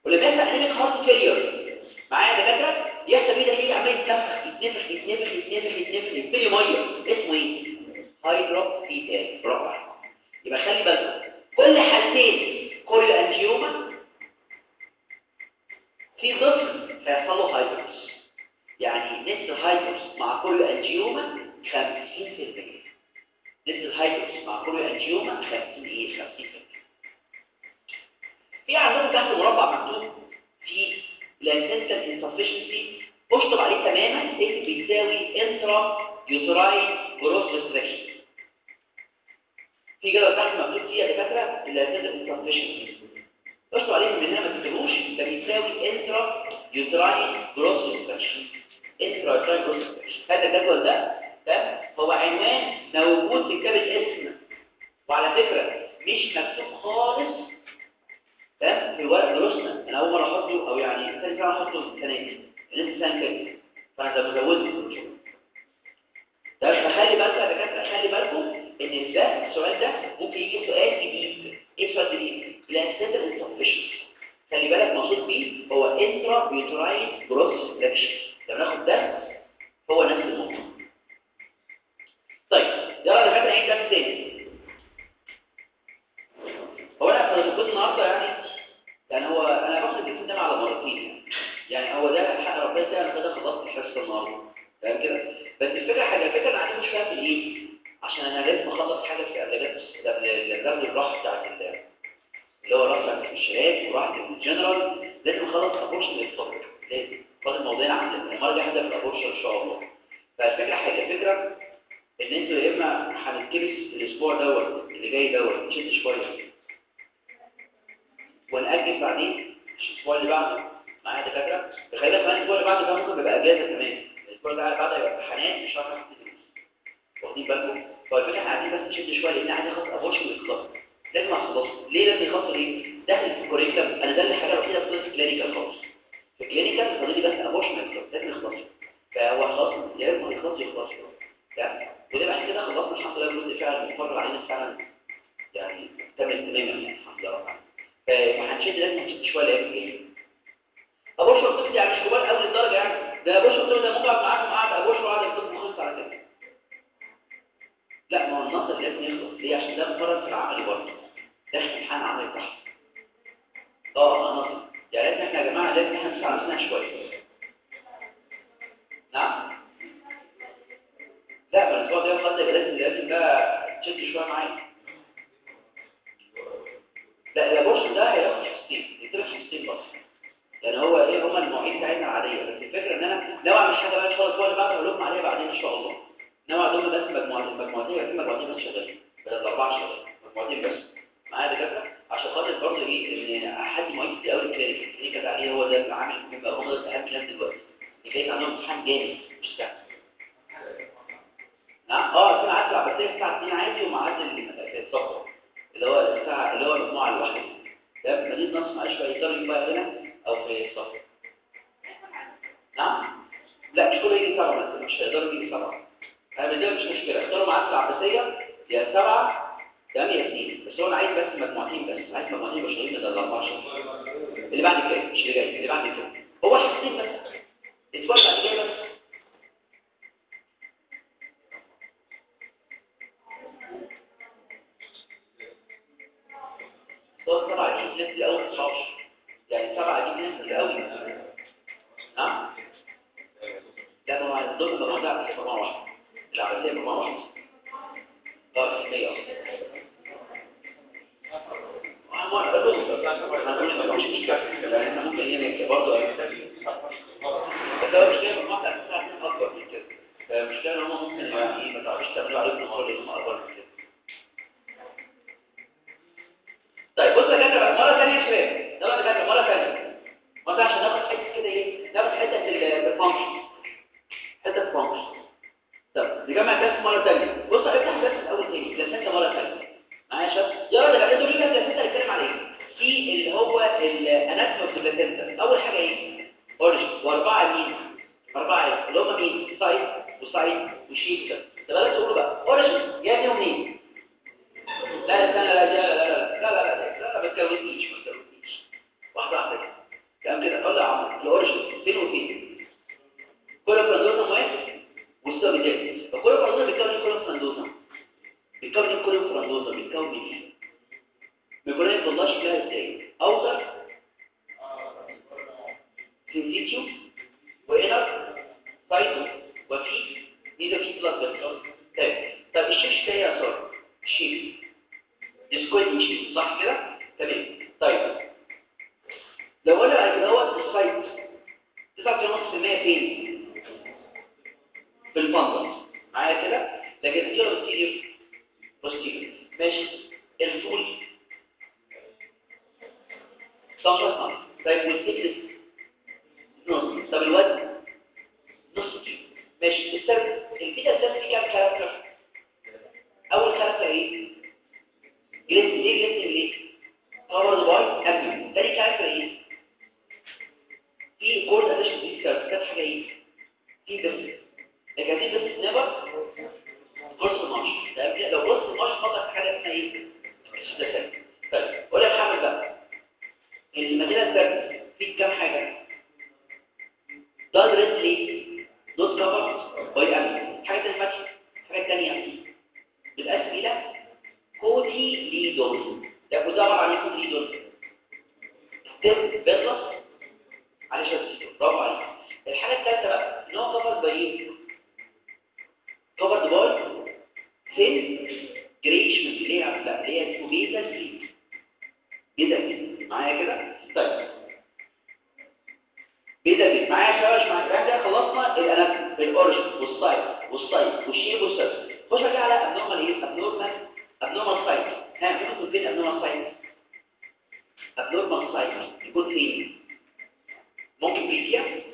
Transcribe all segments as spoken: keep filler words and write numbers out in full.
ولما يحصل انيميك هارت فيلير معايا يا دكاتره يحصل ايه ده كده عمال يتنفخ يتنفخ يتنفخ يتنفخ يتنفخ يتملي ميه اسمه ايه هايدروكسيتال برافو. يبقى خلي بالك كل حالتين كوريو انجيوما في طفل هيحصل له هايدروكس يعني نسبه الهايدروكس مع كوريو انجيوما خمسين بالمية نسبه الهايدروكس مع كوريو انجيوما خمسين ايه خمسين بالمية. في عندهم تحت مربع مكتوب في بلاسنتال انسفشنسي اشطب عليه تماما اكتب بيساوي انترا يوتراين جروث ريستريكشن. في جدول تحت مكتوب فيه يا دكاتره بلاسنتال انسفشنسي اشطب عليه من هنا ما تكتبوش ده بيساوي انترا يوتراين جروث ريستريكشن. انترا يوتراين جروث ريستريكشن هذا الجدول ده ده هو عنوان موجود في كتاب الاسم وعلى فكره مش مكتوب خالص تمام في الورق دروسنا. انا اول مره احطه او يعني ثاني مره احطه السنه دي لسه سنه كده فانا ده مزوده ده. فخلي بالك يا دكاتره خلي بالكم ان ده السؤال ده ممكن يجي سؤال جديد. ايه السؤال الجديد؟ بلاسنتال انسفشنسي خلي بالك مقصود بيه هو انترا يوتراين جروث ريستريكشن. لما ناخد ده هو نفس الموضوع. طيب يلا يا دكاتره نعيد ده تاني. هو انا كنت النهارده يعني يعني هو انا باخد الجسم ده على مرتين يعني هو ده حق ربنا ده انا كده خلصت الحصه النهارده فاهم كده. بس الفكره حاجه الفكره انا عندي مشكله في الايه عشان انا لازم اخلص حاجه في قبل قبل الراحه بتاعت اللي هو الراحه بتاعت الشباب وراحه الجنرال لازم اخلص ابورشن الصبح لازم فاضل موضوعين عندنا المره الجايه هبدا في الابورشن ان شاء الله. فالفكره حاجه الفكره ان انتوا يا اما هنتكبس الاسبوع دوت اللي جاي دوت نشد شويه ونأجل بعدين الاسبوع اللي بعده معايا دكاتره. تخيل كمان الاسبوع اللي بعده ده ممكن يبقى اجازه كمان. الاسبوع اللي بعده يبقى امتحانات مش هعرف ادرس واخدين بالكم. فالفكره احنا عايزين بس نشد شويه لان عايز اخلص ابورشن الاخلاص لازم اخلصه. ليه لازم يخلص ليه داخل في الكوريكتم انا ده الحاجه الوحيده اللي في الكلينيكال خالص. في الكلينيكال فاضل لي بس ابورشن الاخلاص لازم يخلص فهو خلاص يا ريت يخلص يخلص يعني وده بعد كده خلصنا الحمد لله الجزء فعلا متفرج علينا فعلا يعني تمام تماما يعني الحمد لله. فهنشد لازم نشد شويه الايام الجايه. ابورشن الطفل يعني مش كبار قوي للدرجه يعني ده ابورشن الطفل ده ممكن اقعد معاكم قاعد ابورشن وقاعد الطفل خلص على كده. لا ما هو النص لازم يخلص ليه عشان ده مقرر في العملي برضه ده امتحان عملي تحت. اه نص يعني لازم احنا يا جماعه لازم احنا نسمع نفسنا شويه. نعم لا ما الاسبوع ده خد لازم لازم بقى تشد شويه معايا. لا الابورشن ده هياخد حصتين يترك حصتين بس يعني هو ايه هما المواعيد بتاعتنا العاديه. بس الفكره ان انا لو اعمل حاجه بقى ان شاء الله الاسبوع اللي بعده هقول لكم عليها بعدين ان شاء الله. انما عندهم بس مجموعتين مجموعتين في مجموعتين بس شغالين بدل الاربعه شغالين مجموعتين بس معايا دكاتره عشان خاطر برضه ايه ان حد مواعيد كتير قوي الكلينيك الكلينيك ده عليه هو ده العامل المهم هو ده اهم ناس دلوقتي اللي عندهم امتحان جامد مش سهل. نعم اه في ميعاد العباسيه الساعه اتنين عادي وميعاد الصبح اللي هو الساعه اللي هو المجموعه الواحده ده مدينه نص معلش بقى يقدر يجي بقى هنا او في الصف. نعم لا مش كله يجي سبعه مثلا مش هيقدروا يجي سبعه. انا ده مش مشكله اختاروا معاك العباسيه يا سبعه يا اثنين بس هو انا عايز بس مجموعتين بس عايز مجموعتين بشرين من ال أربعة عشر اللي بعد كده مش اللي جاي اللي بعد كده هو حاجتين بس الاسبوع اللي جاي بس. دول سبعه دي ناس اللي اول تسعتاشر يعني سبعه دي ناس اللي قوي. نعم لا ما هو دول ما ده في مجموعه واحده العباسيه مجموعه واحده اه هي اه ما بدوش ما مش مشكله يعني احنا ممكن يعني برضه بس هو مش جاي مجموعه الساعه اتنين اكبر من كده مش كده هم ممكن يعني ما تعرفش تعملوا عليهم نهار لان هم اكبر من كده. طيب بص يا جدع مره ثانيه يا شباب يلا يا جدع مره ثانيه مثلا عشان ناخد حته كده ايه ناخد حته الفانكشن حته الفانكشن. طب نجمع الدرس مره ثانيه. بص افتح الدرس الاول تاني كلاسات مره ثانيه معايا يا شباب. يلا يا جدع انتوا ليه كلاسات هنتكلم عليه في اللي هو الاناتومي اوف البلاسنتا. اول حاجه ايه اوريجن واربعه مين اربعه اللي هم مين سايد وسايد وشيك. طب بلاش تقولوا بقى اوريجن جاي منين. لا لا لا لا لا لا لا لا لا لا لا ما تكروتنيش ما تكروتنيش واحده واحده كده. كلام كده. قول لي يا عمرو الاوريجن فين وفين؟ كولوم فراندوزم واحد والسبب ده. الكولوم فراندوزم بيتكون من كولوم فراندوزم بيتكون من كولوم فراندوزم بيتكون من ايه؟ ميكرولايت والله شكلها ازاي؟ اوتر سينسيتيو وانر سايتو وفي نيزو في بلاد فيسل. طيب طب الشيش ده يا صار الشيش ديسكويد شيش صح كده؟ تمام. طيب لو قلنا بعد كده هو السايت تسعة فاصلة خمسة بالمية فين؟ في الفندس معايا كده. لكن دي بوستيريور بوستيريور ماشي. الفول صفر. طيب والثيكنس نص. طب الوزن نص كيلو ماشي. السبب الفيتا سيل فيه كام كاركتر؟ اول كاركتر ايه؟ جليس. ليه جليس ليه؟ كفرد باي ابني. تاني كاركتر ايه؟ في كورد اديشن دي كاركتر حاجه ايه؟ في بس لكن دي بس نيفر كورس مارش. ده لو كورس مارش فضل في حاجه اسمها ايه؟ ده. طيب ولا الحمل بقى المدينه الثالثه في كام حاجه؟ دايركتلي نوت كفر باي ابني. حاجه ثانيه حاجه ثانيه بالاسم الى كودي ليدون. ده كده عباره عن ايه كودي ليدون؟ ستيب بيطلع على شكل برافو عليك. الحاجه الثالثه بقى ان هو كفر باي كفر باي فين جريش من اللي هي لا اللي هي اسمه بيتا سي بيتا معايا كده. طيب بيتا سي معايا شويه مع الكلام ده. خلصنا الاناتومي الاوريجن والسايت والسايت والشيب والسيرف. خش بقى على ابنورمال ايه؟ ابنورمال ابنورمال سايت. ها ممكن يكون فين ابنورمال سايت؟ ابنورمال سايت يكون فين؟ ممكن بريتيا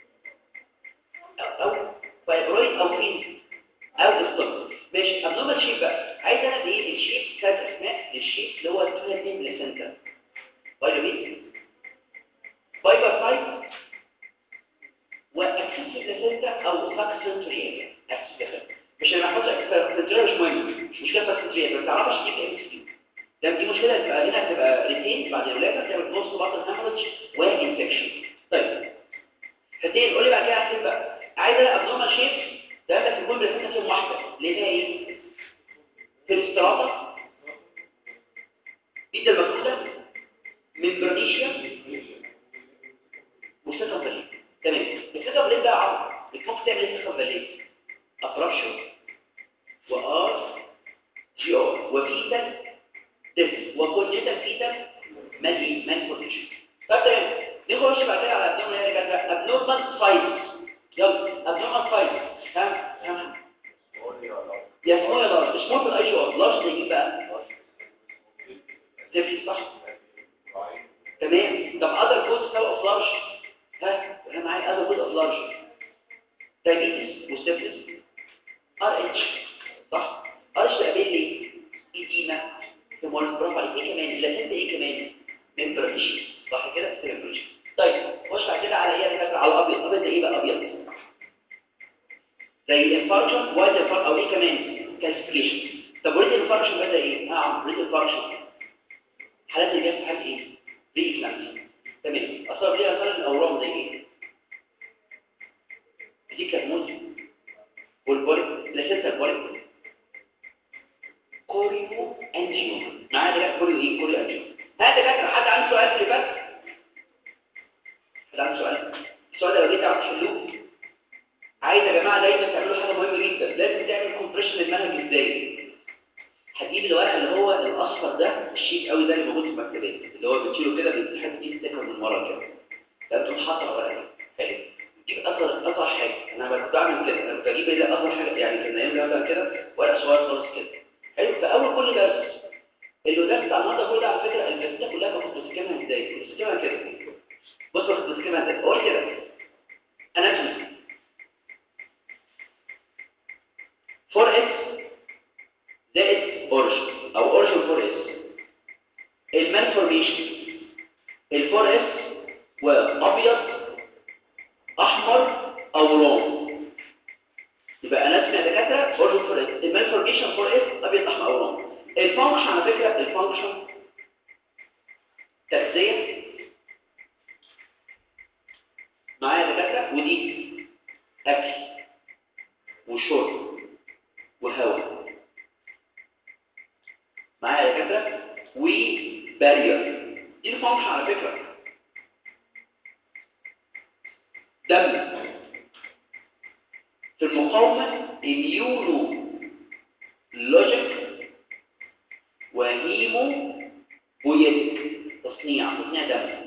او او فايبرويد او فين او الصدر ماشي. ابنورمال شيب بقى عايز انا ايه؟ الشيب ثلاث اسماء للشيب اللي هو اتنين بلاسنتا فايبرويد فايبر سايت واكسس بلاسنتا او ساكسنتريا. مش انا هحط سنتريا مش مهم مش مشكله سنتريا بس تعرفش تجيب ام سي. ده دي مشكله تبقى هنا تبقى ريتين بعد الولاده تعمل نص بطن هامرج وانفكشن. طيب حتين قول لي بقى كده احسن بقى عايز انا ابنورمال شيب ده بس يكون بلاسنتا فيهم واحده اللي هي ايه؟ في الاستراطه بيتا المفروده من برنيشيا وسكه باليه. تمام. السكه باليه ده عرض ممكن تعمل ايه سكه باليه؟ ابرشن وار جي ار وفيتا ديس وكونجيتال فيتا مالي مانفورميشن. فتمام نخش بعد كده على الابنورمال اللي كانت ابنورمال سايز. يلا ابنورمال سايز ها ها يا سمول يا لارج. مش ممكن اي شيء لارج ده يجيب بقى تفرق صح. تمام. طب اذر كود اوف لارج ها انا معايا اذر كود اوف لارج دايبيتس وستيفنس ار اتش صح. ار اتش ده ليه ايديما هيمول برافو عليك. ايه كمان لازم ايه كمان ممبريشن صح كده ممبريشن. طيب خش بعد كده على ايه فاكر على الابيض. الابيض ده ايه بقى ابيض زي الانفاركشن وايد انفاركشن او ايه كمان كالسيفيكيشن. طب وريد الانفاركشن بدا ايه؟ اه ريد الانفاركشن حالات اللي جت حالات ايه؟ بري كلامسيا. تمام. اثر ليها مثلا الاورام زي ايه؟ دي كالموز والبوليك بلاسنتا البوليك كوريو انجيو معايا ده كوريو ايه؟ كوريو انجيو. هذا كده حد عنده سؤال في اللي فات؟ حد عنده سؤال؟ السؤال ده لو جيت تعرف تحلوه عايز يا جماعه دايما تعملوا حاجه مهمه جدا. لازم تعمل كومبريشن للمنهج ازاي؟ هتجيب الورق اللي هو الاصفر ده الشيك قوي ده اللي موجود في المكتبات اللي هو بتشيله كده بتحط فيه ستيكر من ورا كده. ده بتقوم حاطط الورق ده حلو. تجيب اصغر اصغر حاجه. انا كنت بعمل كده انا بجيب ايه اصغر حاجه يعني كان ايام ده كده ورق صغير خالص كده حلو. فاول كل درس اللي درس بتاع النهارده كله على فكره الدراسات كلها كنت بتسكنها ازاي؟ كنت بتسكنها كده. بص كنت بتسكنها ازاي؟ قول كده اناتومي فور اس زائد اوريجن او اوريجن فور اس. المالفورميشن الفور اس وابيض احمر او رام يبقى اناتومي يا دكاتره اوريجن فور اس. المالفورميشن فور اس ابيض احمر او رام. الفانكشن على فكره الفانكشن تغذيه ودي اكل وشرب وهواء معايا يا دكاتره وبارير. دي الفانكشن على فكره. دم في المقاومه اميونو لوجيك وهيمو بويتك تصنيع تصنيع دم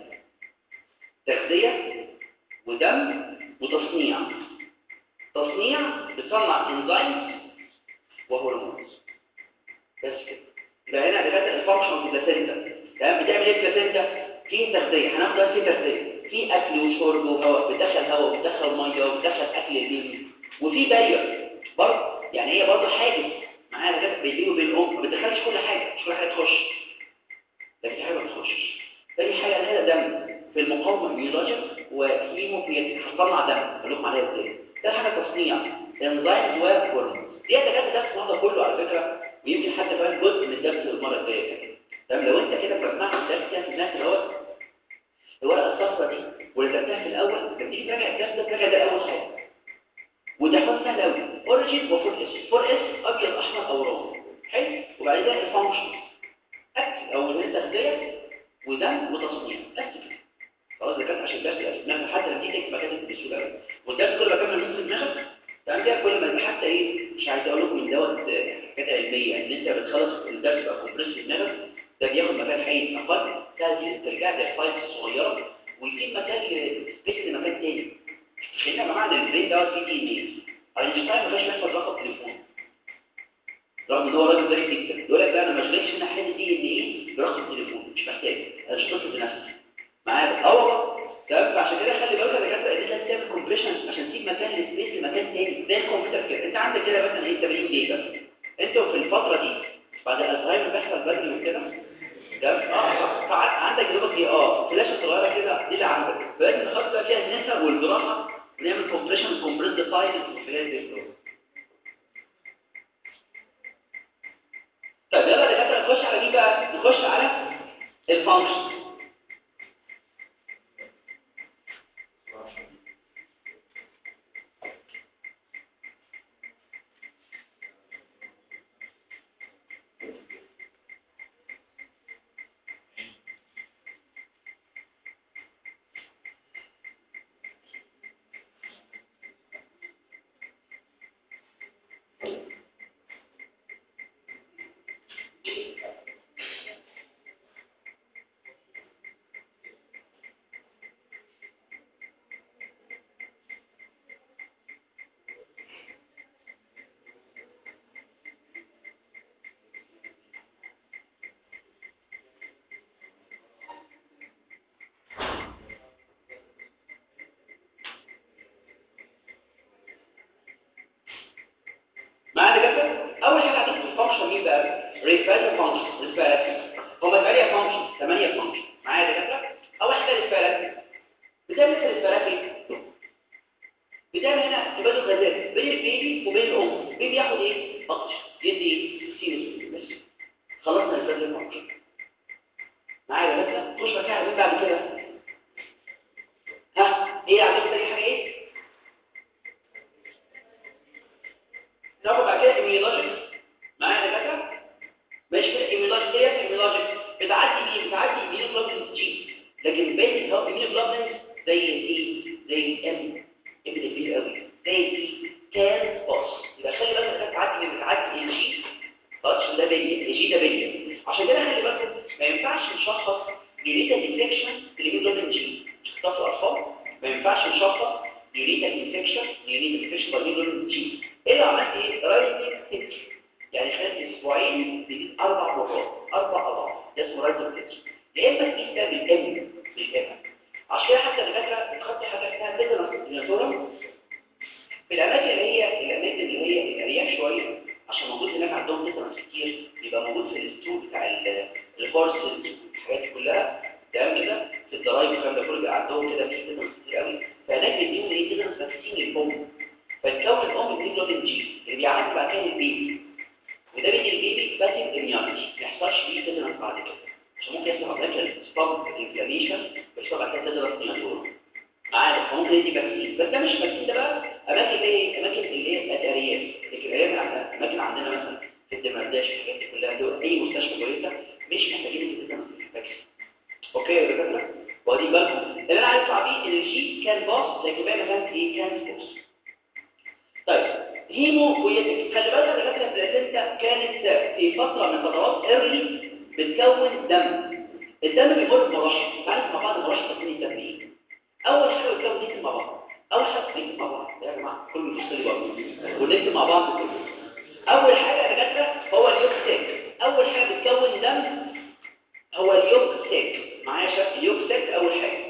تغذيه ودم وتصنيع تصنيع بتصنع انزيمز وهرمونز بس كده. يبقى هنا دكاتره الفانكشن بلاسينتا تمام. بتعمل ايه البلاسينتا؟ في تغذيه هناخد في تغذيه في اكل وشرب وهواء بتدخل هواء وبتدخل ميه وبتدخل اكل البيبي وفي بارير برضه يعني هي برضه حاجز معاها دكاتره بيني وبين الام ما بتدخلش كل حاجه مش كل حاجه تخش لكن في حاجه ما تخشش. تاني حاجه هذا دم في المقاومه بيولوجيك وهيموبياتيك هتصنع دم اقول لكم عليها ازاي. ده حاجه تصنيع انزيمز وهرمونز دي دكاتره درس النهارده كله على فكره ويمكن حتى كمان جزء من الدرس المره الجايه كمان. تمام لو انت كده بتسمع الدرس كده في الناس الاول الورقه الصفراء دي واللي كتبتها في الاول لما تيجي تراجع الدرس ده تراجع ده اول حاجه وده حاجه سهله قوي اوريجين وفور اس فور اس ابيض احمر او رمادي حلو. وبعد كده الفانكشن اكل او التغذيه ودم وتصنيع بس كده خلاص. ده كان عشان الدرس الاسماء حتى لما تيجي تكتب كاتب بسهوله قوي والدرس كله بكمل نص دماغك تمام كده. كل ما حتى ايه مش عايز اقول لكم من دوت حاجات علميه ان انت بتخلص الدرس يبقى كومبريس في دماغك ده بياخد مكان حيز اقل سهل ترجع للفايلز الصغيره ويجيب مكان سبيس لمكان تاني. خلينا يا جماعه البرين دوت فيه دي ان ايه اينشتاين ما كانش بيحفظ رقم تليفون رغم ان هو راجل ذكي جدا يقول لك بقى انا ما اشغلش هنا حته دي ان ايه برقم تليفون مش محتاج انا مش قصه بنفسي معايا اه والله تمام. فعشان كده خلي بالك يا دكاتره ان انت تعمل كومبريشن عشان تسيب مكان للسبيس لمكان تاني زي الكمبيوتر كده. انت عندك كده مثلا ايه ثمانين جيجا انتوا في الفتره دي بعد الالزهايمر بيحصل بدري وكده تمام اه عندك دلوقتي ايه اه فلاشه صغيره كده دي اللي عندك لازم نحط بقى فيها النسب والجراحه ونعمل كومبريشن كومبريس فايلز وخلال دي. طيب يلا يا دكاتره نخش على دي بقى نخش على الفانكشن. معانا كده اول حاجه هتكتب الفانكشن مين بقى ريسبيراتوري فانكشن ريسبيراتوري هم ثمانية فانكشن ثمانية فانكشن معايا كده. اول حاجه ريسبيراتوري بتعمل ريسبيراتوري بتعمل هنا تبادل غازات بين البيبي وبين الام. البيبي ياخد ايه اكسجين يدي سيروس بس خلصنا الريسبيراتوري فانكشن معايا كده. خش بقى على بعد كده ها ايه عندك تاني حاجه ايه ناخد بعد كده ايميولوجيك معايا دكاتره ماشي كده. ايميولوجيك ديت ايميولوجيك بتعدي مين بتعدي ايميولوجين جي لكن باقي هو ايميولوجين زي الايه زي الام ابن كبير قوي زي البي كان باص. يبقى خلي بالك انك بتعدي من بتعدي الجي خلاص ده بيلي الجي ده بيلي. عشان كده خلي بالك ما ينفعش نشخص جريتا انفكشن بالايميولوجين جي اختلاف الاطفال ما ينفعش نشخص جريتا انفكشن جريتا انفكشن بالايميولوجين جي الا عملت ايه رايت تيك يعني خلال اسبوعين بيجيب اربع مرات اربع اضعاف ده اسمه رايت تيك. يا اما تقيس ده بالام بالام عشان كده حتى الدكاتره بتخطي حاجه اسمها تيتانوس في الاماكن اللي هي الاماكن اللي هي الارياف شويه عشان موجود هناك عندهم تيتانوس كتير بيبقى موجود في الستور بتاع الفورسز الحاجات دي كلها تمام كده في الضرايب والكلام ده كله بيبقى عندهم كده في تيتانوس كتير قوي فهناك بيديهم ايه تيتانوس فاكسين للام فتكون الام الهيموجلوبين جي اللي بيعدي بعد كده البيبي وده بيدي البيبي باسيف اميونيتي ما يحصلش فيه تيتانوس بعد كده عشان ممكن يحصل عمليه ستوب انفلاميشن بيحصل بعد كده تيتانوس نياتورا عارف ممكن يدي فاكسين، بس ده مش فاكسين، ده بقى اماكن ايه، اماكن اللي هي الارياف، لكن الارياف اماكن عندنا مثلا في الدمرداش الحاجات دي كلها دول اي مستشفى كويسه مش محتاجين تدي فاكسين. اوكي يا دكاتره، ودي بالكم اللي انا عايز اطلع بيه ان الجي كان باص لكن بقى كانت ايه، كانت بوس. طيب هيمو ويتك، خلي بالك يا دكاتره البلاسينتا كانت في فتره من فترات ايرلي بتكون دم. الدم بيمر بمراحل، تعرف مع بعض مراحل تكوين الدم ايه؟ اول حاجه بتكون نكتب مع بعض، اول حاجه نكتب مع بعض يا جماعه كله يبص برضه ونكتب مع بعض كله. اول حاجه يا دكاتره هو اليوكسيك، اول حاجه بتكون دم هو اليوكسيك، معايا يا شباب اليوكسيك اول حاجه.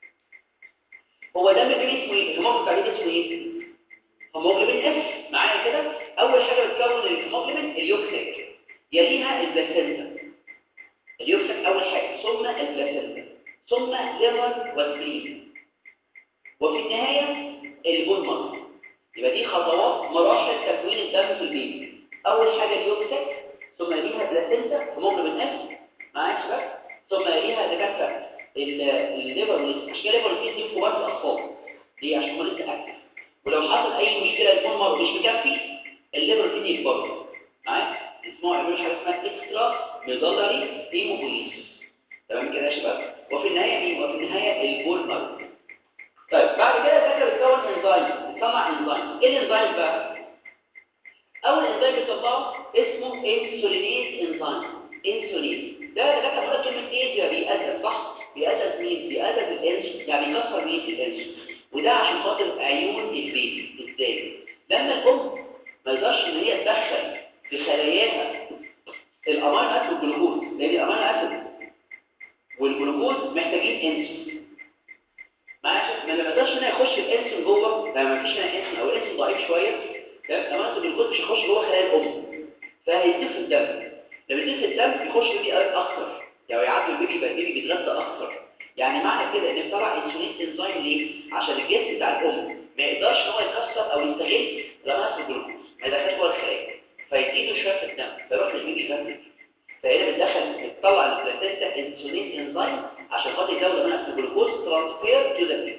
هو دم بيبي اسمه ايه؟ الهيموجلوبين بتاعه اسمه ايه؟ هيموجلوبين اس، معايا كده. اول حاجه بتكون الهيموجلوبين اليوكسيك، يليها البلاسينتا. اليوكسيك اول حاجه ثم البلاسينتا ثم ليفر وسبلين وفي النهايه البون مارو. يبقى دي خطوات مراحل تكوين الدم في البيبي. اول حاجه اليوكسيك ثم يليها بلاسينتا هيموجلوبين اس، معايا يا شباب، ثم يليها دكاتره الليفر والسبلين. مش كده الليفر والسبلين دي كبار الاطفال ليه؟ عشان هم لسه اكتف، ولو حصل اي مشكله البون مارو مش مكفي الليفر والسبلين يكبروا، معايا اسمه يعملوا حاجه اسمها اكسترا ميدالري هيموبوليسيس. تمام كده يا شباب. وفي النهايه مين؟ وفي النهايه البون مارو. طيب بعد كده فاكر بتكون انزيم، بتصنع انزيم. ايه الانزيم بقى؟ اول انزيم بيطلعه اسمه انسولينيز انزيم. انسولين ده ده كان بيقول كلمه ايه؟ بيأذى، صح؟ بيأذى مين؟ بيأذى الانسولين، يعني بيكسر مين؟ الانسولين. وده عشان خاطر عيون البيبي. ازاي؟ لما الام ما يقدرش ان هي تدخل في خلاياها الامينو اسيد والجلوكوز، لان الامينو اسيد والجلوكوز محتاجين انسولين، معايا؟ ما لما يقدرش ان يخش الانسولين جوه، لما ما فيش هنا انسولين او الانسولين ضعيف شويه، تمام، الامينو اسيد والجلوكوز مش هيخش جوه خلايا الام، فهيزيد في الدم. لما يزيد في الدم يخش البيبي اكتر، يعني يعدي البيبي يبقى البيبي بيتغذى اكتر. يعني معنى كده ان طلع انسولين انزيم ليه؟ عشان الجسم بتاع الام ما يقدرش ان هو يكسر او يستغل الامينو اسيد والجلوكوز، ما يدخلش جوه الخلايا، فيزيدوا شويه في الدم، فيروح للبيبي يغذى. فهنا بتدخل بتطلع البلاسينتا انسولين انزيم عشان خاطر يزود الامينو اسيد والجلوكوز ترانسفير تو ذا بيبي.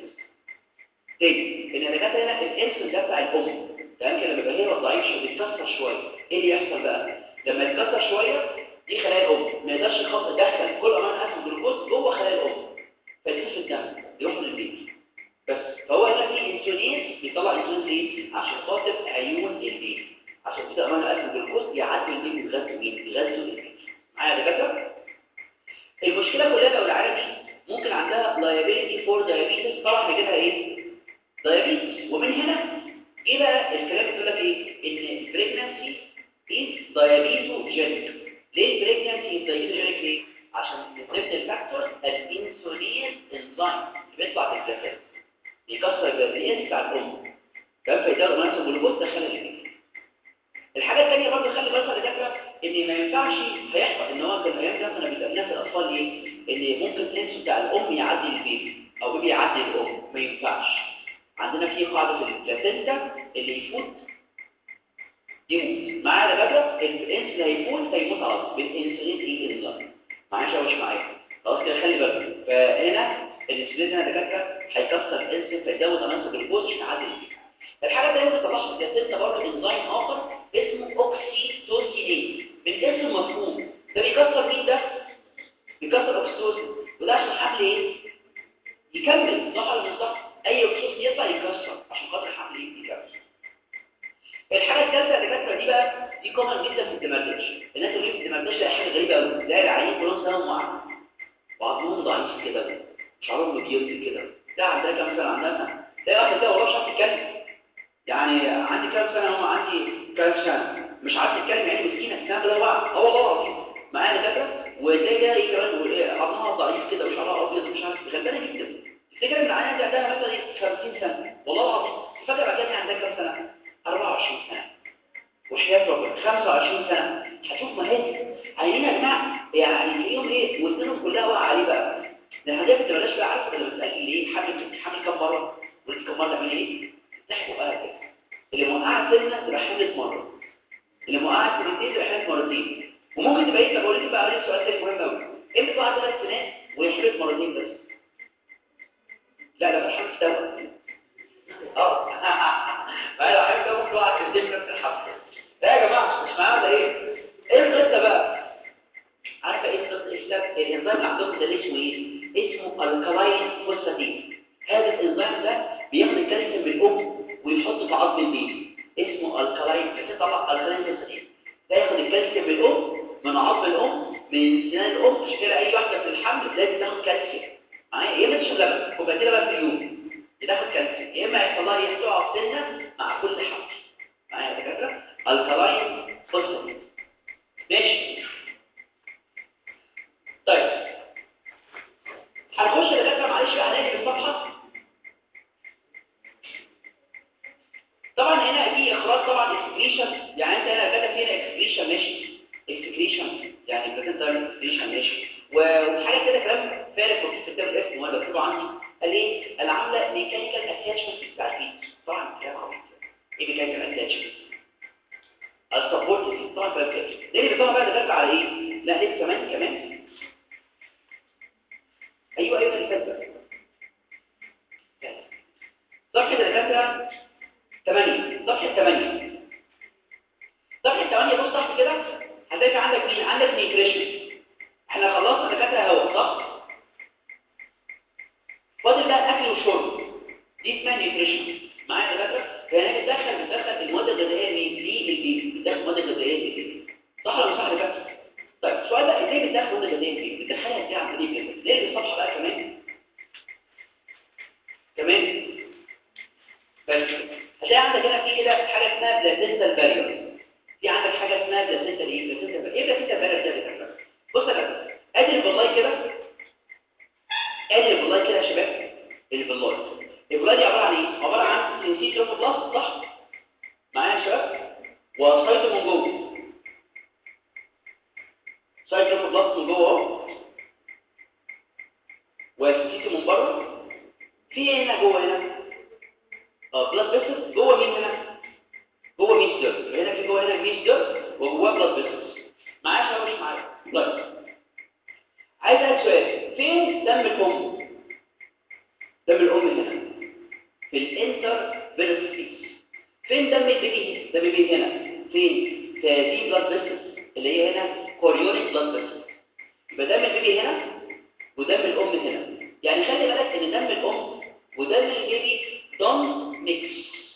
تاني ان انا هنا الانسولين ده بتاع الام، تمام كده، بيبقى هي ضعيف شويه بيتكسر شويه. ايه اللي يحصل بقى؟ لما يتكسر شويه دي خلايا الام ما يقدرش يدخل كل امينو اسيد والجلوكوز جوه خلايا الام، فيدخل في الدم يروح للبيبي بس. فهو هنا في انسولين بيطلع انسولين ليه؟ عشان خاطر عيون البيبي، عشان كده امينو اسيد والجلوكوز يعدي البيبي يغذوا مين؟ يغذوا البيبي. معايا يا دكاتره؟ المشكله كلها لو العيله دي ممكن عندها liability for diabetes، طبعا بيجيلها ايه؟ diabetes. ومن هنا ايه بقى الكلام بيقول لك ايه؟ ان البريجنانسي is diabetogenic. ليه البريجنانسي is diabetogenic ليه؟ عشان من ضمن الفاكتورز الانسولين انزيم بيطلع في البلاسينتا بيكسر الجلوكوز بتاع الام، كان فيزود امينو الجلوكوز دخل البيبي. الحاجه الثانيه برضه خلي بالك يا دكاتره ان ما ينفعش هيحصل ان هو كان ايام ده كنا بنسالنا في الاطفال ايه؟ ان ممكن الانسولين بتاع الام يعدي البيبي او بيبي يعدي الام، ما ينفعش. عندنا في قاعده في البلاسينتا اللي يفوت يموت، معايا يا دكاتره؟ الانسولين هيفوت فيموت على طول بالانسولين ايه انزيم، معايا مش معايا؟ خلاص كده خلي بالك. فهنا الانسولين هنا يا دكاتره هيكسر الانسولين فيزود امينو الجلوكوز عشان يعدي البيبي. الحاجه الثانيه اللي طلعها في البلاسينتا برضه انزيم اخر اسمه اوكسيتوسينيز، بالاسم مفهوم. ده بيكسر مين ده؟ بيكسر اوكسيتوسين، وده عشان الحمل ايه؟ يكمل، صح ولا مش صح؟ اي اوكسيتوسين يطلع يكسر عشان خاطر الحمل ايه؟ يكمل. الحاجه الثالثه اللي كاتبه دي بقى دي كومن جدا في الدمرداش. الناس اللي في الدمرداش ده حاجه غريبه قوي، تلاقي العيانين كلهم سنه مع بعضهم ضعيف كده، شعرهم مبيض كده، ده عندها كام سنه؟ عندها سنه. تلاقي واحد كده والله مش عارف يتكلم، يعني عندي كام سنه؟ هم عندي كام سنه مش عارف يتكلم، يعني مسكينه السنه كلها بعض. اه والله العظيم معايا دكاتره. وازاي ده ايه كمان؟ عظمها ضعيف كده وشعرها ابيض مش عارف، غلبانه جدا. تفتكر ان العيانه دي عندها مثلا خمسين سنه، والله العظيم فاكر بعد كده عندها كام سنه؟ أربعة وعشرين سنه. وحياه ربنا خمسة وعشرين سنه. هتشوف مهازل عيانين يا جماعه، يعني تلاقيهم ايه وسنهم كلها واقعه عليه بقى. ده حاجات ما تبقاش بقى عارفه لما بتسالني ليه حمل حمل كام مره وانت كام مره تعملي ايه؟ تحكوا بقى كده. اللي موقعه سنه تبقى حملت مره، اللي موقعه سنتين تبقى حملت مرتين. وممكن تبقى انت بقول لك بقى سؤال تاني مهم قوي، امتى بقى ثلاث سنين وهي حملت مرتين بس؟ لا لا الحمل دوت اه ما لو حاجه دوت تقع في الدم في الحمل. لا يا جماعه مش معانا ايه ايه القصه بقى؟ عارفه ايه القصه؟ الاسلام الانزيم اللي عندهم ده اسمه ايه؟ اسمه الكالاين فوسفاتيز. هذا الانزيم ده بياخد الكالسيوم من الام ويحطه في عظم البيبي، اسمه الكالاين. فكده طبعا الكالاين فوسفاتيز ده ياخد الكالسيوم من الام، من عظم الام، من سنان الام. مش كده اي واحده في الحمل لازم تاخد كالسيوم معايا، يا اما تشرب لبن كوبايتين لبن في اليوم تاخد كالسيوم، يا اما يحصل لها يحصل في سنه مع كل حمل معايا يا دكاتره. الكالاين فوسفاتيز ماشي. طيب هنخش يا دكاتره معلش بقى هنقلب الصفحه. طبعا هنا في اخراج طبعا اكسكريشن، يعني انت هنا كاتب هنا اكسكريشن ماشي، اكسكريشن يعني بريزنتال اكسكريشن ماشي، وحاجه كده كلام فارغ في كتاب الاسم وانا بكتبه عندي. قال ايه؟ العامله ميكانيكال اتاتشمنت بتاع البيت. طبعا كلام عبيط. ايه ميكانيكال اتاتشمنت؟ السبورت طبعا كلام فارغ. ليه بيطلع بقى دكاتره على ايه؟ لا ليه كمان كمان ايوه ايوه اللي فات بقى صفحه الدكاتره ثمانية، صفحه ثمانية صفحه ثمانية. بص تحت كده هتلاقي عندك مين؟ عندك نيوتريشن. احنا خلصنا دكاتره هوا صح؟ فاضل بقى الاكل والشرب، دي اسمها نيوتريشن معايا دكاتره. فهنا بتدخل بتدخل المواد الغذائيه مين؟ للبيبي، بتدخل المواد الغذائيه للبيبي صح ولا مش صح دكاتره؟ طيب السؤال بقى ازاي بتدخل المواد الغذائيه للبيبي؟ بتدخلها ازاي عن طريق كده؟ ليه الصفحه بقى كمان كمان بس هتلاقي عندك هنا في كده حاجه اسمها بلاسنتال بارير. في عندك حاجه اسمها بلاسنتال ايه؟ بلاسنتال بارير. ايه بلاسنتال بارير ده يا دكاتره؟ بص يا دكاتره ادي البلاي كده، ادي البلاي كده يا شباب. البلاي البلاي دي عباره عن ايه؟ عباره عن سينسيتروفوبلاست صح معايا يا شباب، وسايتو من جوه، سايتوفوبلاست من جوه اهو، وسينسيتو من بره. في ايه هنا جوه هنا؟ اه بلاد فيسل جوه مين هنا؟ جوه ميس دير. هنا في جوه هنا ميس دير وجواه بلاد فيسل معايا يا شباب مش معايا؟ طيب عايز اسال سؤال، فين دم الام؟ دم الام هنا في الانتر فيرسيس. فين دم البيبي؟ دم البيبي هنا فين؟ في هذه بلاد فيسل اللي هي هنا كوريونيك بلاد فيسل. يبقى دم البيبي هنا ودم الام هنا. يعني خلي بالك ان دم الام ودم البيبي دونت ميكس.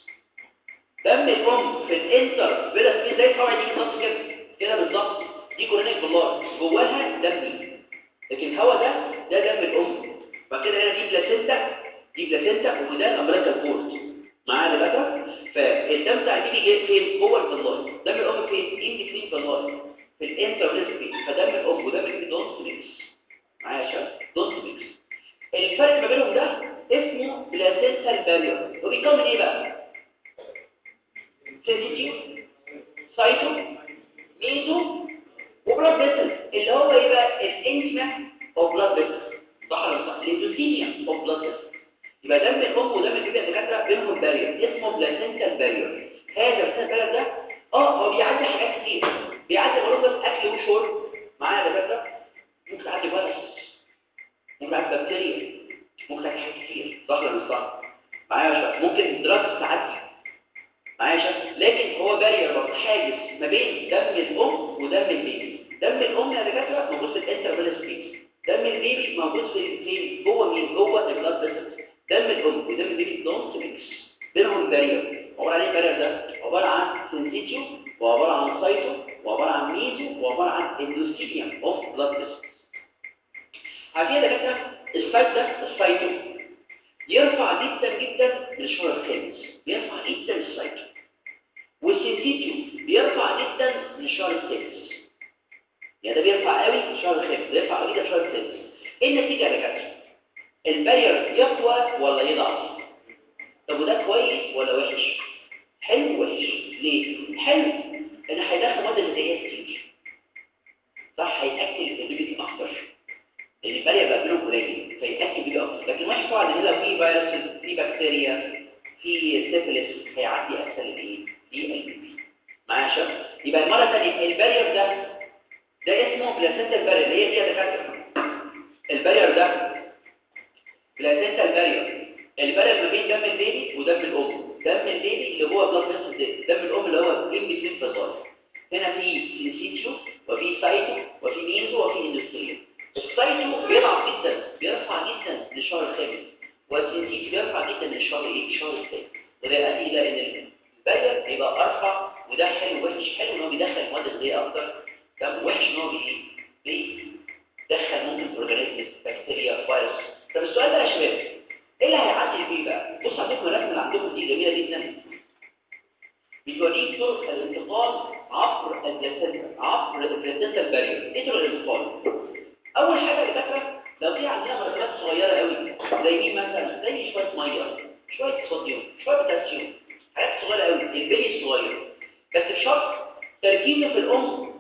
دم الام في الانتر فيرسيس زي الفرع دي بالظبط كده كده بالظبط، دي كوريونيك بلاد جواها دم، لكن الهواء ده ده دم الام. بعد كده هنا دي بلاسينتا، دي بلاسينتا وده الامريكال كورت معانا دكاتره. فالدم بتاع دي بيجي فين؟ جوه البلاي. دم الام فين؟ ان بتوين بلاي في الانترفيرس. فدم الام ودم البيبي دونت ميكس معايا يا شباب، دونت ميكس. الفرق ما بينهم ده اسمه بلاسينتال بارير. هو بيكون من ايه بقى؟ سنسيتيف، سايتو، ميزو، وبلاد فيسل اللي هو ايه بقى؟ الانتما اوف بلاد فيسل صح ولا صح؟ الاندوثيليوم اوف بلاد فيسل. يبقى دم الام ودم البيبي الدكاتره بينهم بارير اسمه بلاسينتال بارير. هذا البلاسينتال بارير ده اه هو بيعدي حاجات كتير، بيعدي غرض اكل وشرب معايا يا دكاتره، ممكن يعدي فيروس، ممكن يعدي بكتيريا، ممكن يعدي حاجات كتير صح ولا مش صح؟ معايا يا شباب ممكن دراجز تعدي معايا يا شباب، لكن هو بارير برضه حاجز ما بين دم الام ودم البيبي. دم الام يا دكاتره موجود في الانترفيرس سبيس، دم البيبي موجود في فين؟ جوه مين؟ جوه البلاد فيسلز. دم الام ودم البيبي دونت ميكس، بينهم بارير. عباره عن ايه البارير ده؟ عباره عن سنسيتيو وعباره عن سايتو وعباره عن ميزو وعباره عن اندوثيليوم اوف بلاد فيسلز. عارفين يا دكاتره السايت ده السايتو يرفع جدا جدا للشهر الخامس، بيرفع جدا السايتو، والسنسيتيو بيرفع جدا للشهر السادس. يعني ده بيرفع قوي في الشهر الخامس، بيرفع قوي في الشهر السادس. ايه النتيجه يا دكاتره؟ البارير يقوى ولا يضعف؟ طب وده كويس ولا وحش؟ حلو وحش. ليه؟ حلو ان هيدخل مواد غذائيه كتير صح، هياكل البيبي اكتر لان البارير بقى بينهم قليل فياكل البيبي اكتر. لكن وحش طبعا ان لو في فيروس، في بكتيريا، في سيفيلس، هيعدي اسهل الايه؟ للبيبي معايا يا شباب. يبقى المره الثانيه البارير ده ده اسمه بلاسينتال بارير. هي دي يا دكاتره البارير ده بلاسينتال بارير. دم البيبي ودم الام. دم البيبي اللي هو بلاد فيسل، دم الام اللي هو ان بين فازاي. هنا في سينسيتيو وفي سايتو وفي ميزو وفي اندوثيليوم. السايتو بيضعف جدا، بيرفع جدا للشهر الخامس، والسينسيتيو بيرفع جدا للشهر ايه؟ الشهر الثالث. وده يؤدي الى ان الباير بيبقى ارفع، وده حلو وحش. حلو ان هو بيدخل مواد غذائيه اكتر، تمام. وحش ان هو بيدخل ممكن اورجانيزمز، بكتيريا، فيروس. طب السؤال ده يا شباب، ايه اللي هيعدي فيه بقى؟ بصوا على الرسمه اللي عندكم دي جميله جدا، بتوريك طرق الانتقال عبر البلاسنتا، عبر البلاسنتا البارير. ايه طرق الانتقال؟ اول حاجه يا دكاتره، لو في عندنا مركبات صغيره قوي زي مين مثلا؟ زي شويه ميه، شويه صوديوم، شويه بوتاسيوم، حاجات صغيره قوي، البلي الصغير، بس بشرط تركيزه في الام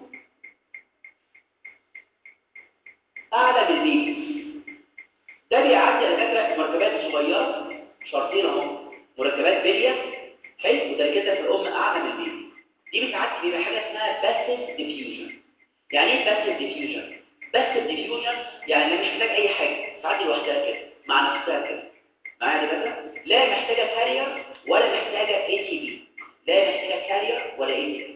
اعلى من البيبي. ده بيعدي على فكره مركبات صغيره، شرطين اهو، مركبات بليه حلو، وتركيزها في الام اعلى من البيبي. دي بتعدي بيبقى حاجه اسمها باسيف ديفيوجن. يعني ايه باسيف ديفيوجن؟ باسيف ديفيوجن يعني مش محتاج اي حاجه، تعدي لوحدها كده مع نفسها كده. معايا كده؟ لا محتاجه كارير ولا محتاجه اي تي بي، لا محتاجه كارير ولا اي تي بي.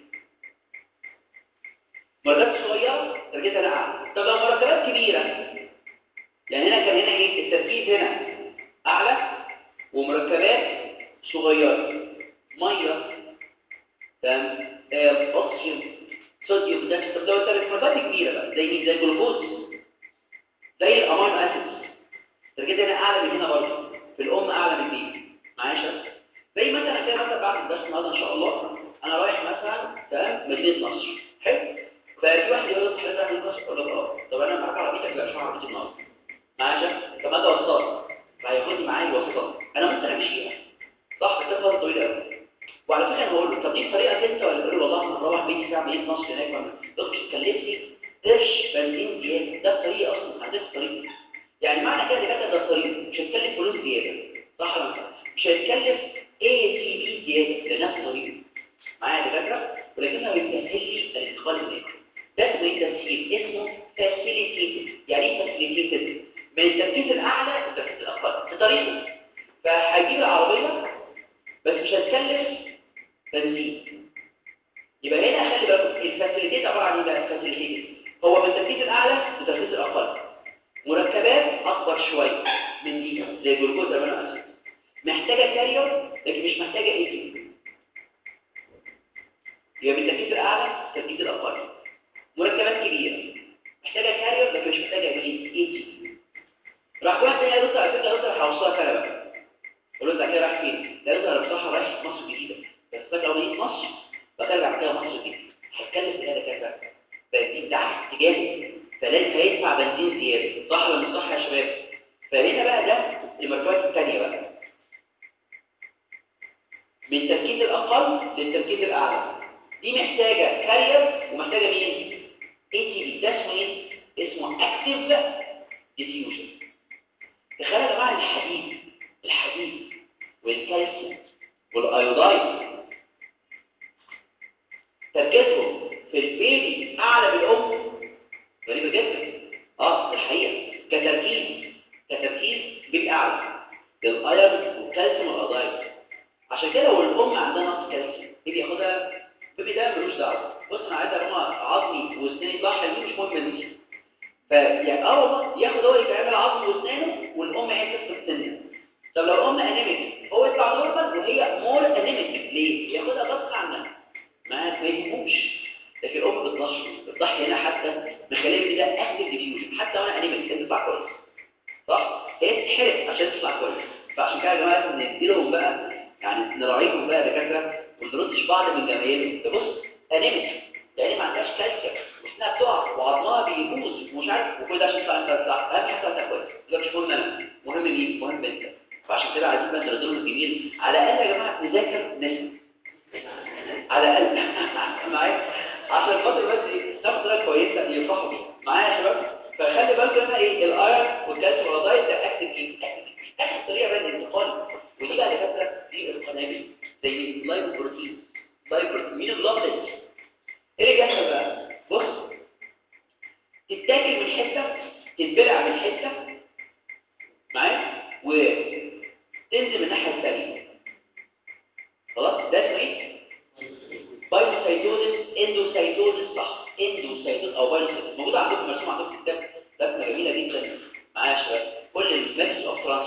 مركبات صغيره تركيزها اعلى. طب لو مركبات كبيره، يعني هنا كان هنا ايه التركيز؟ هنا اعلى ومركبات صغيره، ميه، تمام، اكسجين، صوديوم. ده لو التركيزات كبيره بقى زي مين؟ زي الجلوكوز، زي الامينو اسيد، تركيزها هنا اعلى من هنا برضه، في الام اعلى من دي. معايا شباب؟ زي مثلا كده مثلا بعد الدرس النهارده ان شاء الله انا رايح مثلا تمام مدينه نصر، حلو، ففي واحد يقول لي حضرتك مدينه نصر، اقول له اه. طب انا معاك عربيتك؟ لا مش معاك عربيتي النهارده. معايا شباب؟ طب اجي اوصلك، فهياخدني معايا يوصلني، انا ممكن امشيها صح، بس ده طويل قوي. وعلى فكره انا بقول له طب دي طريقه انت، ولا بقول له والله انا هروح بيتي ساعه مدينه نصر هناك، ولا مش تكلفني قرش بنزين زياده؟ ده الطريقه اصلا، عندك طريقه. يعني معنى كده ان ده الطريق مش هتكلف فلوس زياده، صح ولا لا؟ مش هتكلف اي تي بي زياده لنفس الطريق. معايا دكاتره؟ ولكنها بتسهل لي الانتقال هناك. ده اسمه تسهيل، اسمه فاسيليتيتد. يعني ايه فاسيليتيتد؟ من التركيز الاعلى للتركيز الاقل في طريقه. فهجيب العربيه بس مش هتكلف بنزين. يبقى هنا خلي بالكم الفاسيليتيت عباره عن ايه بقى؟ الفاسيليتيت هو من التركيز الاعلى للتركيز الاقل، مركبات اكبر شويه من دي زي جلوكوز امينو اسيد، محتاجه كارير لكن مش محتاجه اي تي. يبقى من التركيز الاعلى للتركيز الاقل، مركبات كبيره محتاجه كارير لكن مش محتاجه اي تي. راح واحد تاني يرد على فكره، يرد على هوصلك انا بقى، قول له انت كده رايح فين؟ لا يرد على بصراحه رايح مصر الجديده، بس فاكر لو جيت مصر بترجع كده مصر الجديده هتكلم كده كده بنزين، ده اتجاهي، فلازم هيدفع بنزين زياده، صح ولا مش صح يا شباب؟ فهنا بقى ده المركبات الثانيه بقى، من التركيز الاقل للتركيز الاعلى، دي محتاجه كارير ومحتاجه مين؟ اي تي بي. ده اسمه ايه؟ اسمه اكتيف ديفيوجن. تخيل يا جماعه الحديد، الحديد والكالسيوم والايودايد تركيزهم في البيبي اعلى من الام. غريبه جدا، اه دي الحقيقه، كتركيز كتركيز بيبقى اعلى للايرون والكالسيوم والايودايد. عشان كده لو الام عندها نقص كالسيوم بيبي ياخدها، بيبي ده ملوش دعوه، بص انا عايز ارمى عظمي واسناني يطلع حلوين مش مهم دي، فيعني اه والله ياخد هو يتعمل عظمه واسنانه والام هي تفقد سنه. طب لو الام انيميك هو يطلع نورمال وهي مور انيميك، ليه؟ ياخدها غصب عنها ما تفهموش. لكن الام بتضحي بتضحي هنا حتى مخليه كده اكتف ديفيوجن، حتى وانا انيميك كده تطلع كويس، صح؟ هي تتحرق عشان تطلع كويس. فعشان كده يا جماعه لازم نديلهم بقى، يعني نراعيهم بقى دكاتره وما نردش بعض من جماهيرهم. تبص انيميك يعني ما عندهاش كالسيوم واسنانها بتقع وعظمها بيبوظ ومش عارف، وكل ده عشان تطلع انت صح. اهم حاجه تطلع كويس، ده مش مهم انا، مهم مين؟ مهم انت. فعشان كده عايزين بقى نردهم الجميل، على الاقل يا جماعه نذاكر نسمع على الاقل معايا عشان خاطر بس ايه ناخد طريقه كويسه ينصحوا بيها. معايا يا شباب؟ فخلي بالكم هنا ايه الايرون والكالسيوم والايودايد ده اكتف ايه؟ اكتف طريقه بقى للانتقال. ودي بقى دكاتره دي القنابل زي اللايبوبروتين، لايبوبروتين مين البلاد. ايه اللي بيحصل بقى؟ بص تتاكل من حته، تتبلع من حته معايا، وتنزل من الناحيه الثانيه.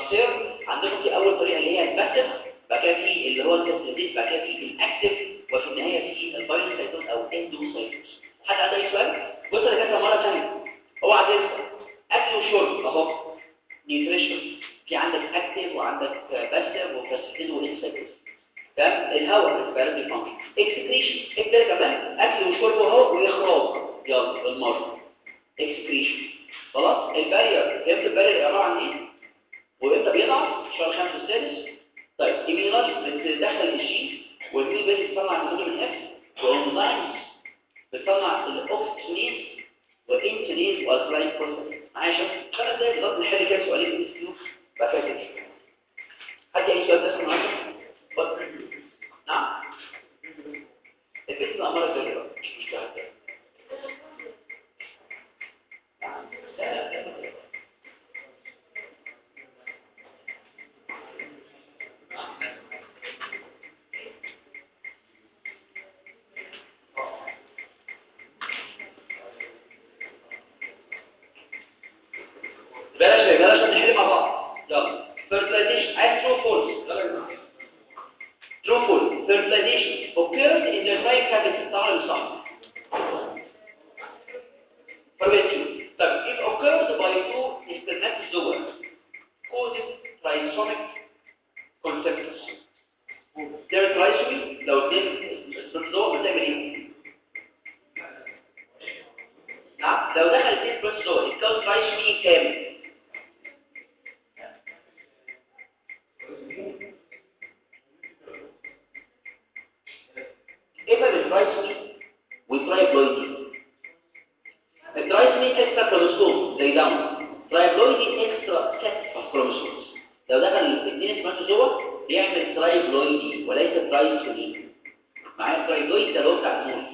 ترانسفير عندكم في اول طريقه اللي هي الباسيف، بعد كده في اللي هو الكاتاليز، بعد كده في الاكتيف، وفي النهايه في البايوسايتوز او اندوسايتوز. حد عنده اي سؤال؟ بص يا جماعه مره ثانيه، اوعى تنسى اكل وشرب اهو نيوتريشن، في عندك اكتيف وعندك باسيف وفاسيتيز واندوسايتوز. تمام. الهواء البيولوجي فانكشن، اكسكريشن اكتر كمان اكل وشرب اهو واخراج، يلا بالمره اكسكريشن. خلاص البارير، فهمت البارير عباره عن ايه وامتى بيضعف؟ الشهر الخامس والسادس. طيب ايميونولوجي بتدخل الجين والميو بيس بتصنع الهيموجلوبين اف، والانزيمز بتصنع الاوكسجينيز والانسولين والكلاين بروسيس. معايا شباب خمس دقايق بالظبط نحل كده سؤالين في الاسبوع بعد كده كده. حد اي سؤال بس النهارده؟ نعم البيت الاماره الجايه مش مشكله. بلاش بلاش نحل مع بعض. يلا fertilization عايز true false. يلا يا جماعه true false. fertilization occurs in the dry cavity. طبعا صح. fertilization طب if occurs by two spermatozoa causes trisomic conceptus. there trisomy لو اتنين spermatozoa بتعمل ايه؟ نعم لو دخل اتنين spermatozoa يتكون trisomy كامل. ايه الترايسومي والترايبلويدي؟ الترايسومي اكسترا كروموسوم زي داون، ترايبلويدي اكسترا سيت اوف كروموسومز. لو دخل الاثنين سبرماتوزوا بيعمل ترايبلويدي وليس ترايسومي. معايا ترايبلويدي ده اللي هو بتاع النور.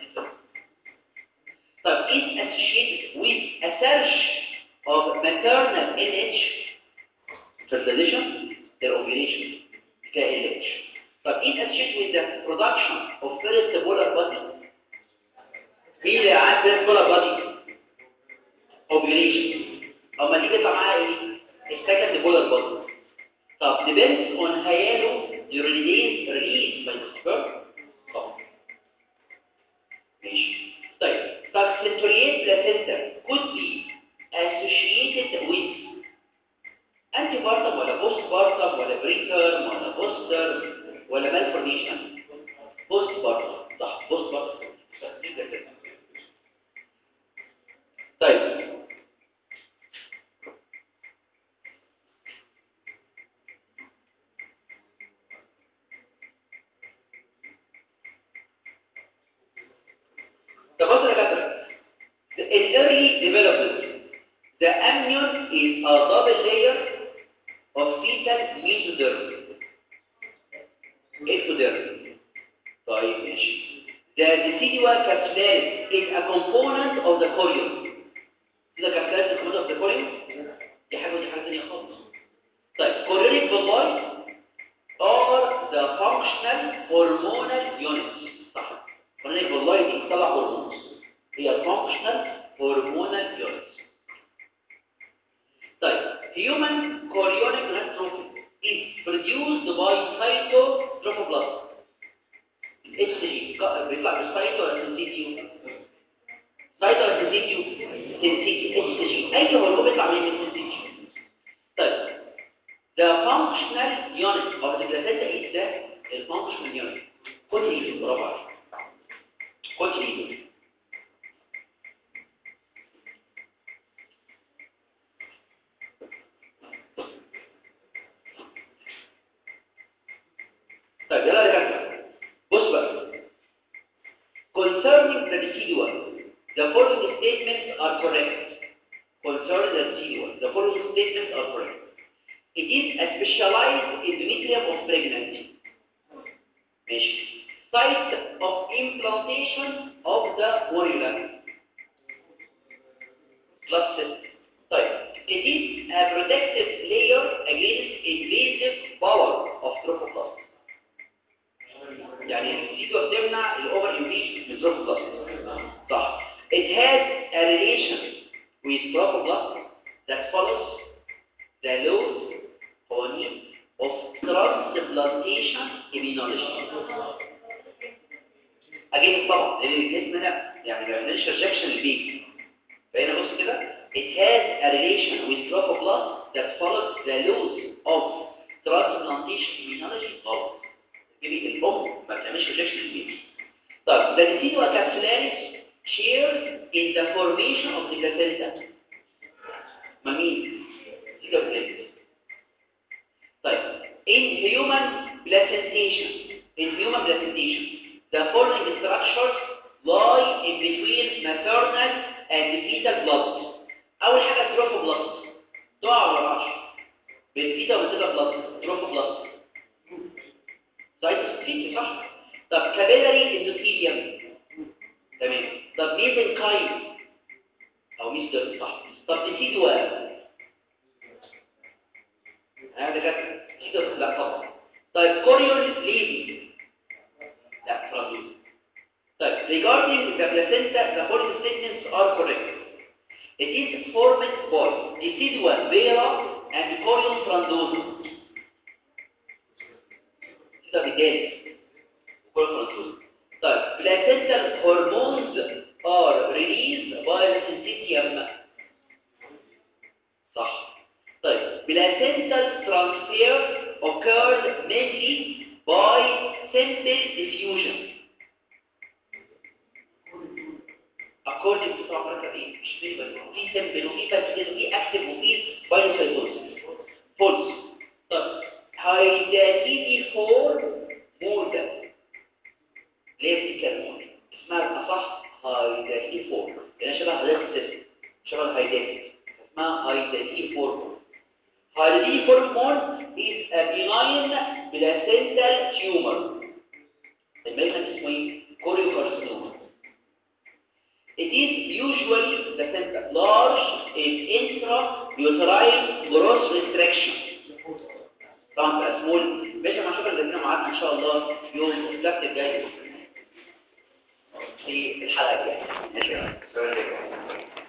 طب is associated with a surge of maternal L H fertilization their ovulation ك L H. طب is associated with the production of first polar body. مين اللي عاد first polar body ovulation. اما تيجي تطلع معاها ايه second polar body. طب depends on hyaluronidase released by the sperm. طب ماشي. طيب succinatory placenta could be associated with antepartum ولا postpartum ولا preterm ولا poster ولا malformation. postpartum صح postpartum. طيب تبص يا دكاتره in early development the amnion is a double layer of fetal mesoderm ectoderm. طيب ماشي. the decidual capsularis is a component of the chorion. ده capsularis component of the chorion دي حاجه ودي حاجه ثانيه خالص. طيب chorionic villi are the functional hormonal units. صح. chorionic villi دي بتطلع هرمون هي functional hormonal units. طيب human chorionic gonadotrophin is produced by cytotrophoblast. اتش جي بيطلع بالسايتو ولا سنسيتيو؟ سايتو ولا سنسيتيو؟ سنسيتيو اتش جي. اي هرمون بيطلع من السنسيتيو. طيب the functional unit of the placenta is the functional unit. كوتريدو. برافو عليك. كوتريدو. طيب يلا يا جماعه بص بقى concerning the decidual the following statements are correct. concerning the decidual the following statements are correct. it is a specialized endometrium of pregnancy. ماشي. site of implantation of the morula blood cell. طيب it is a protective layer against invasive power of trophoblast. يعني السيدو بتمنع الاوفر انفيجن من trophoblast. صح. it has a relation with trophoblast that follows the laws transplantation immunology. اجيب طبعا لان الجسم ده يعني ما بيعملش ريجكشن للبيبي. فهنا بص كده it has a relation with drop of blood that follows the loss of transplantation immunology. غلط. البيبي الام ما بتعملش ريجكشن للبيبي. طيب the decidual capsularis shares in the formation of the placenta. ما مين؟ decidual placenta. طيب in human placentation in human placentation the following structures lie in between maternal and fetal blood. اول حاجه تروفوبلاست تقع ولا معش بالفيتا وبتبقى بلاست تروفوبلاست سايتوسكليت صح. طب كابيلاري اندوثيليوم تمام. طب ميزنكايم او ميزدر صح. طب ديسيدوا هذا كده ديسيدوا لا طبعا. طيب كوريون ليدي لا فرانسوي. طيب regarding the placenta the following statements are correct. It is formed by decidua vera and chorion frondosum. ده بداية chorion frondosum. طيب placental hormones are released by the syncytium. صح. طيب placental transfer occurs mainly by simple diffusion. according to طبعا ايه مش في في سمبل وفي بكتيريا وفي اكتيف وفي بايوسايتوزيس فولس. طب هايداتيدي فور مولدا ليه كلمه اسمها اصح هايداتيدي فور لان شبه هايداتيدي شبه هايداتيدي اسمها هايداتيدي فور. هايداتيدي فور مول is a benign placental tumor. المريض اسمه ايه كوريوكارسينوما. It is usually the center large in intrauterine growth restriction. طبعا small. باشا مع شكرا جزيلا معانا ان شاء الله يوم السبت الجاي في الحلقه الجايه. ماشي.